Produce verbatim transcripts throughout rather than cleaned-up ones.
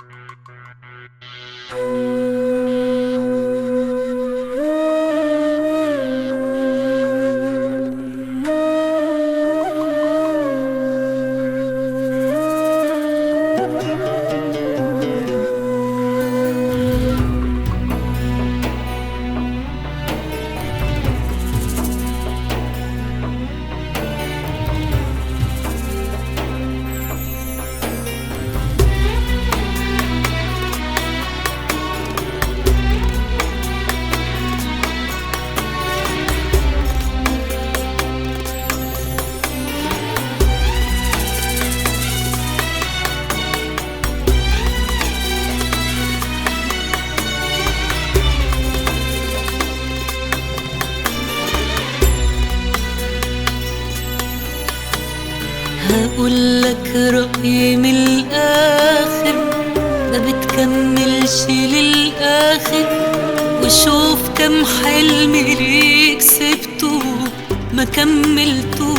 هقولك رأيي من الآخر، ما بتكملش للآخر. وشوف كم حلم ليك سبته ما كملتوش،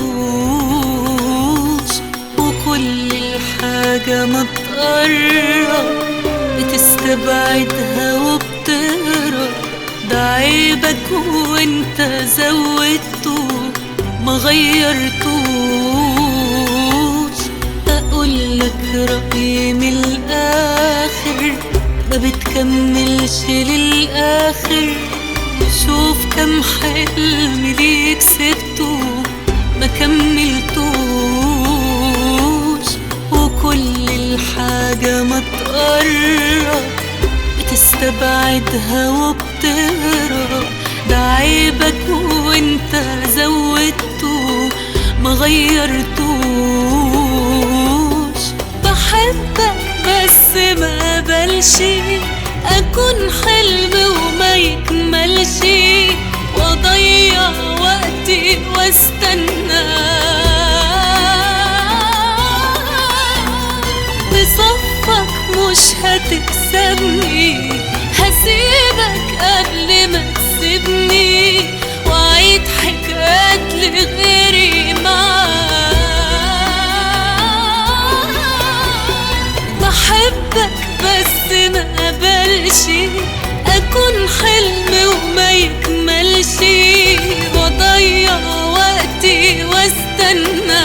وكل الحاجة ما تقرب بتستبعدها وبتهرب. ده عيبك وانت زودته ما غيرتوش. أقولك رأيي من الآخر، ما بتكملش للآخر. شوف كم حلم ليك سبته ما كملتوش، وكل الحاجة ما تقرب بتستبعدها وبتهرب. ده عيبك وانت زودته ما غيرتوش. بحبك بس ما قبلش اكون حلم وما يكملش، واضيع وقتي واستنى بصفك. مش هتكسبني، هسيبك قبل ما تسيبني، وعيد حكايات لغيري معاك. بحبك بس ما قبلش اكون حلم وما يكملش، واضيع وقتي واستنى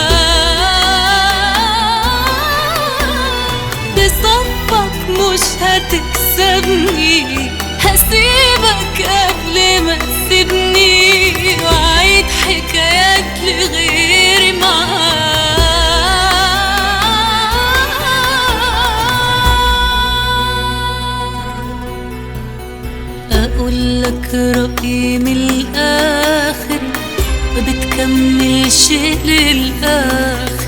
بصفك. مش هتكسبني، هسيبك قبل ما تسيبني، وعيد حكايات لغيري معاك. أقولك رأيي من الآخر، ما بتكملش للآخر.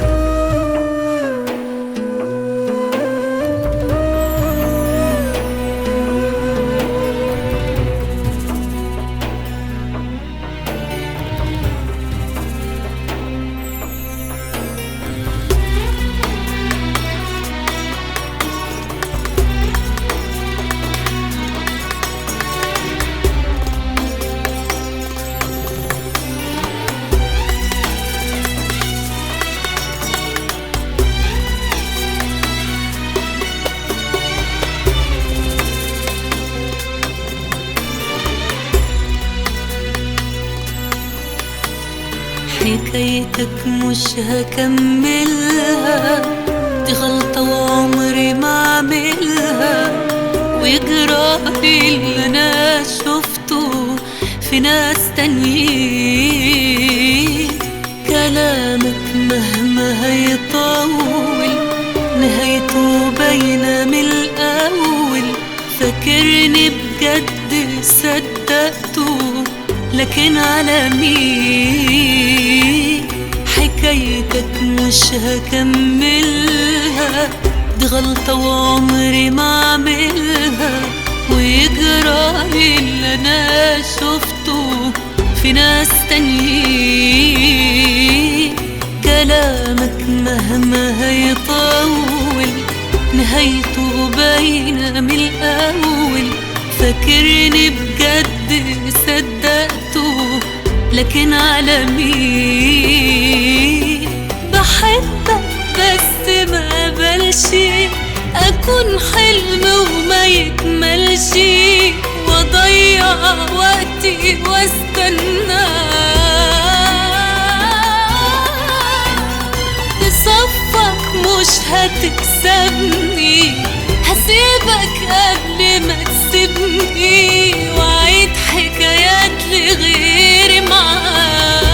حكايتك مش هكملها، دي غلطة وعمري ما اعملها. ويجرالي اللي انا شفته في ناس تانيين. كلامك مهما هيطول نهايته باينة من الأول. فاكرني بجد صدقته، لكن على مين؟ حكايتك مش هكملها، دي غلطة وعمري ما اعملها. ويجرالي اللي انا شفته في ناس تانيين. كلامك مهما هيطول نهايته باينة من الأول. فاكرني بجد صدقته، لكن على مين؟ بحبك بس ما قبلش أكون حلم وما يكملش، وأضيع وقتي واستنى. تصفك مش هتكسبني، هسيبك قبل ما تسيبني، وأعيد حكايات لغيري معاك.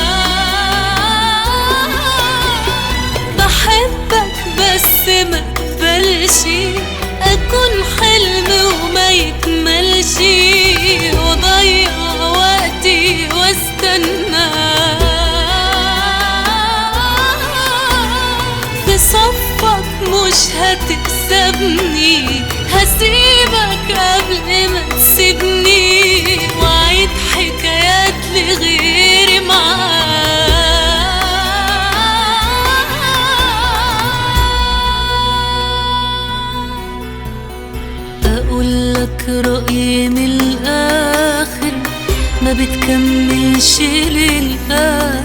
بحبك بس ما اقبلش أكون حلم وما يكملش، وأضيع وقتي واستنى. في صفك مش هتكسبني، هسيبك قبل ما تسيبني، وأعيد حكايات لغيري معاك. أقولك رأيي من الآخر، ما بتكملش للآخر.